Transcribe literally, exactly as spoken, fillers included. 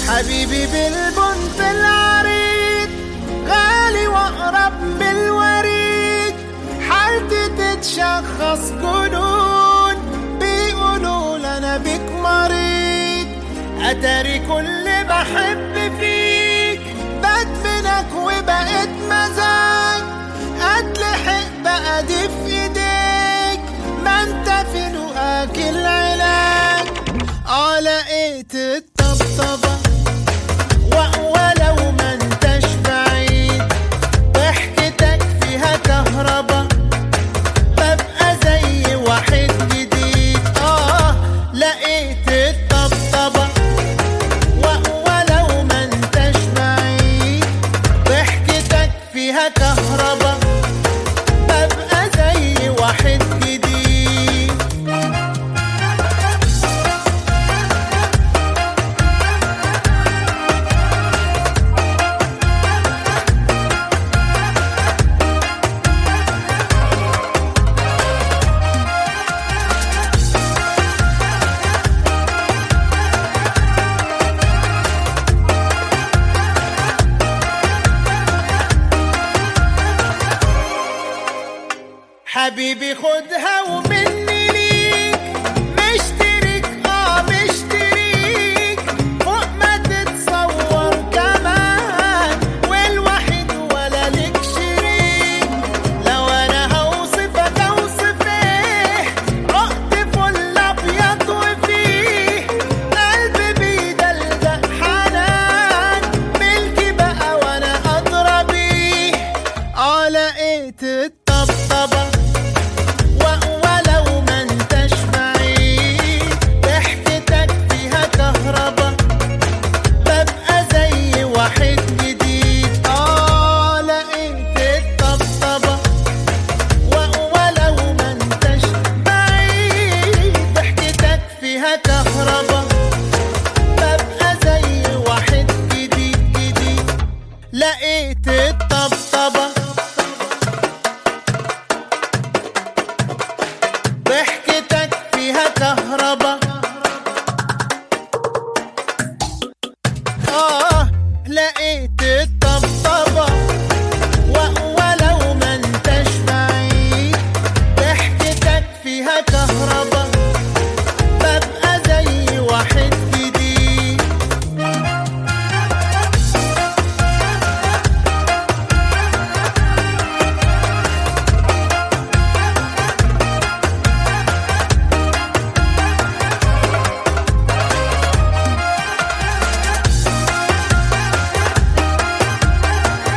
حبيبي بالبنت العريض، غالي واقرب من الوريد، حالتي تتشخص جنون، بيقولوا لنا بيك مريض. اتاري كل بحب فيك بدمنك وبقيت مزاج، اتلحق بقى دي في ايديك، ما انت في لقاك العلاج. اه لقيت الطبطبة ولو ما انتش بعيد، ضحكتك فيها كهربا، ببقى زي واحد جديد. اه لقيت الطبطبة ولو ما انتش بعيد، ضحكتك فيها كهربا، ببقى زي واحد جديد. حبيبي خدها ومني ليك، مشتريك اه مشتريك، فوق ما تتصور كمان، والوحيد ولا ليك شريك. لو انا هوصفك اوصف ايه، عقد فل ابيض وفيه قلبي بيدلدق حنان، ملكي بقى وانا ادرى بيه. اه لقيت الطبطبة ولو ما انتش بعيد، ضحكتك فيها كهربا، ببقى زي واحد جديد. اه لقيت الطبطبة ولو ما انتش بعيد، ضحكتك فيها كهربا، ببقى زي واحد جديد جديد. لقيت